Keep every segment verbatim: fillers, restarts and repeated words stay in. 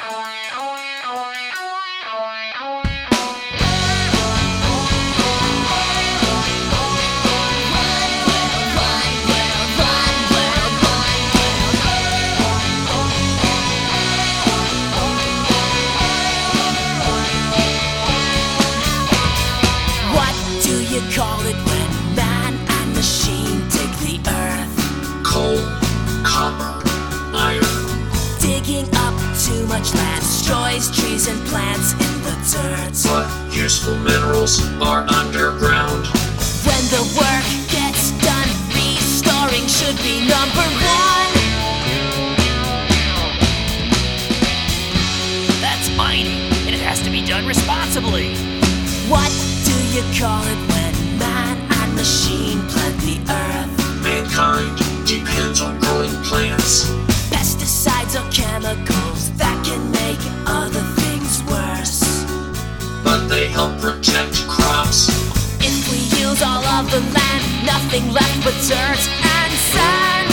Call it when man and machine dig the earth. Coal, copper, iron. Digging up too much land destroys trees and plants in the dirt. But useful minerals are underground. When the work gets done, restoring should be number one. That's mining, and it has to be done responsibly. What do you call it when man and machine plant the earth? Mankind depends on growing plants. Pesticides are chemicals that can make other things worse. But they help protect crops. If we use all of the land, nothing left but dirt and sand.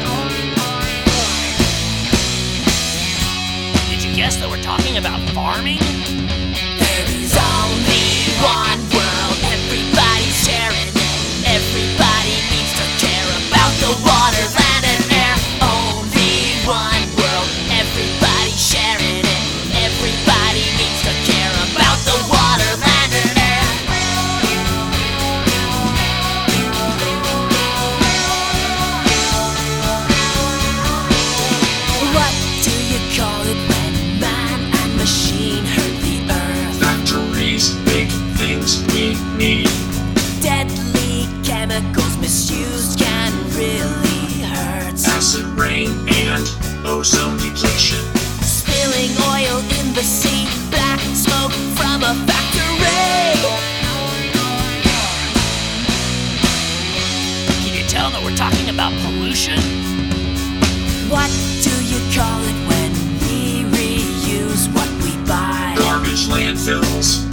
Did you guess that we're talking about farming? There is only one world, everybody's sharing it. Everybody needs to care about the water, land, and air. Only one world, everybody's sharing it. Everybody needs to care about the water, land, and air. What do you call it when man and machine hurt the earth? Factories make things we need. Deadly chemicals misused can really hurt. Acid rain and ozone depletion. Spilling oil in the sea, black smoke from a factory. Can you tell that we're talking about pollution? What do you call it when we reuse what we buy? Garbage landfills.